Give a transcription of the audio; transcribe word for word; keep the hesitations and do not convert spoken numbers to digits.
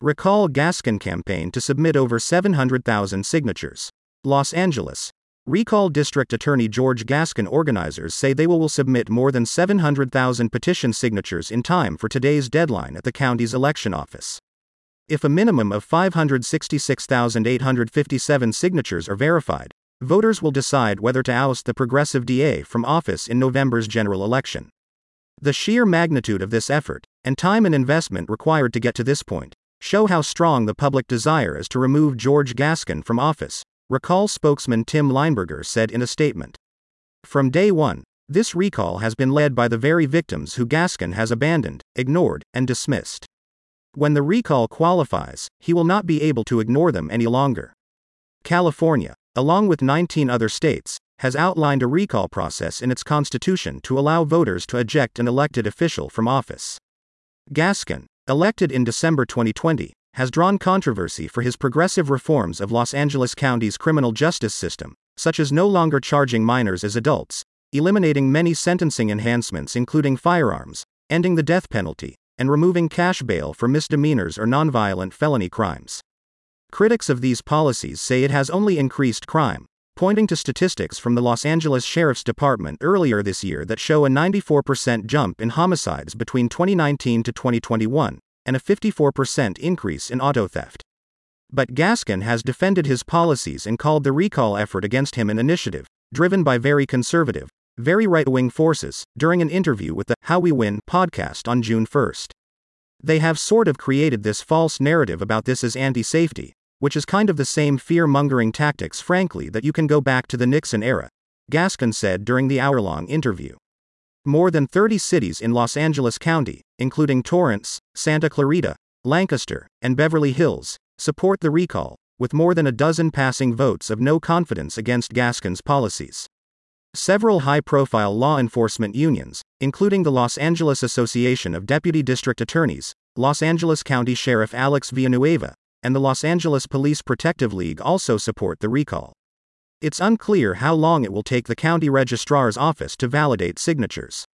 Recall Gascon campaign to submit over seven hundred thousand signatures. Los Angeles. Recall District Attorney George Gascon organizers say they will, will submit more than seven hundred thousand petition signatures in time for today's deadline at the county's election office. If a minimum of five hundred sixty-six thousand eight hundred fifty-seven signatures are verified, voters will decide whether to oust the progressive D A from office in November's general election. The sheer magnitude of this effort, and time and investment required to get to this point, show how strong the public desire is to remove George Gascon from office, Recall spokesman Tim Lineberger said in a statement. From day one, this recall has been led by the very victims who Gascon has abandoned, ignored, and dismissed. When the recall qualifies, he will not be able to ignore them any longer. California, along with nineteen other states, has outlined a recall process in its constitution to allow voters to eject an elected official from office. Gascon, elected in December twenty twenty, has drawn controversy for his progressive reforms of Los Angeles County's criminal justice system, such as no longer charging minors as adults, eliminating many sentencing enhancements including firearms, ending the death penalty, and removing cash bail for misdemeanors or nonviolent felony crimes. Critics of these policies say it has only increased crime, pointing to statistics from the Los Angeles Sheriff's Department earlier this year that show a ninety-four percent jump in homicides between twenty nineteen to twenty twenty-one, and a fifty-four percent increase in auto theft. But Gascon has defended his policies and called the recall effort against him an initiative, driven by very conservative, very right-wing forces, during an interview with the How We Win podcast on June first. They have sort of created this false narrative about this as anti-safety, which is kind of the same fear-mongering tactics frankly that you can go back to the Nixon era, Gascon said during the hour-long interview. More than thirty cities in Los Angeles County, including Torrance, Santa Clarita, Lancaster, and Beverly Hills, support the recall, with more than a dozen passing votes of no confidence against Gascon's policies. Several high-profile law enforcement unions, including the Los Angeles Association of Deputy District Attorneys, Los Angeles County Sheriff Alex Villanueva, and the Los Angeles Police Protective League also support the recall. It's unclear how long it will take the county registrar's office to validate signatures.